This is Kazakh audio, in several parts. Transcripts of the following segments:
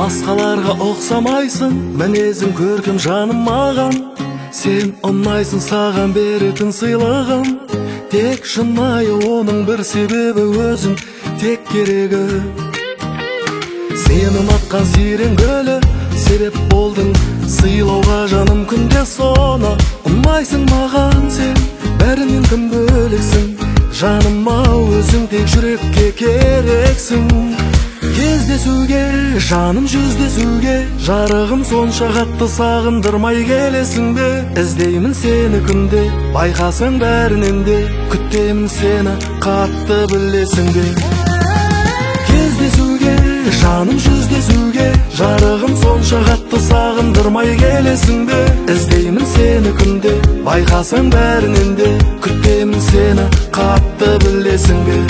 басқаларға ұқсамайсың, мінезің көркем жаным маған. Сен ұнайсың, саған беретін сыйлығым. Тек шынайы оның бір себебі өзің, тек керегі. Сені ұнатқан сирен гүлі, себеп болдың сыйлауға жаным күнде соны. Ұнайсың маған сен, бәрінен кім бөлексің. Жаным-ау, өзің тек жүрекке керексің. Кездесуге, жаным жүздесуге, жарығым сонша қатты сағындырмай келесің бе? Іздеймін сені күнде, байқасаң бәрінен де, күтемін сені қатты білесің бе? Кездесуге, жаным жүздесуге, жарығым сонша қатты сағындырмай келесің бе? Іздеймін сені күнде, байқасаң бәрінен де, күтемін сені қатты білесің бе?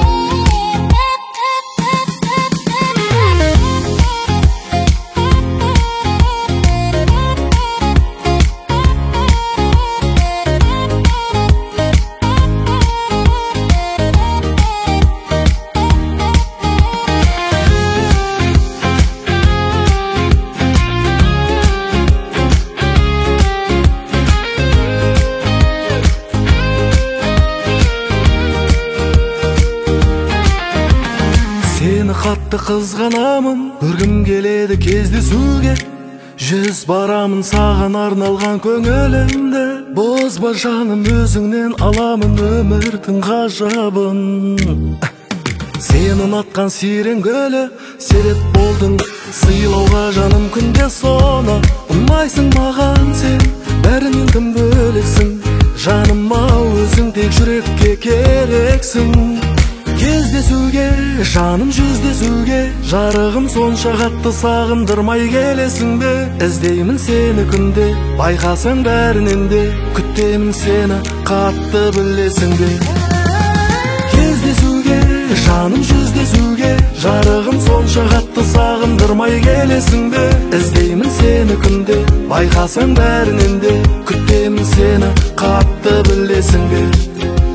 Сені қатты қызғанамын, көргім келеді кездесуге. Жүз барамын саған арналған көңілімді. Бозба жаным, өзіңнен аламын өмірдің ғажабын. Сені ұнатқан сирен гүлі, себеп болдың сыйлауға жаным күнде соны. Ұнайсың маған сен, бәрінен кім бөлексің. Жаным-ау, өзің тек жүрекке керексің. Кездесуге, жаным жүздесуге, жарығым сонша қатты сағындырмай келесің бе? Іздеймін сені күнде, байқасаң бәрінен де, күтемін сені қатты білесің бе? Кездесуге, жаным жүздесуге, жарығым сонша қатты сағындырмай келесің бе? Іздеймін сені күнде, байқасаң бәрінен де, күтемін сені қатты білесің бе?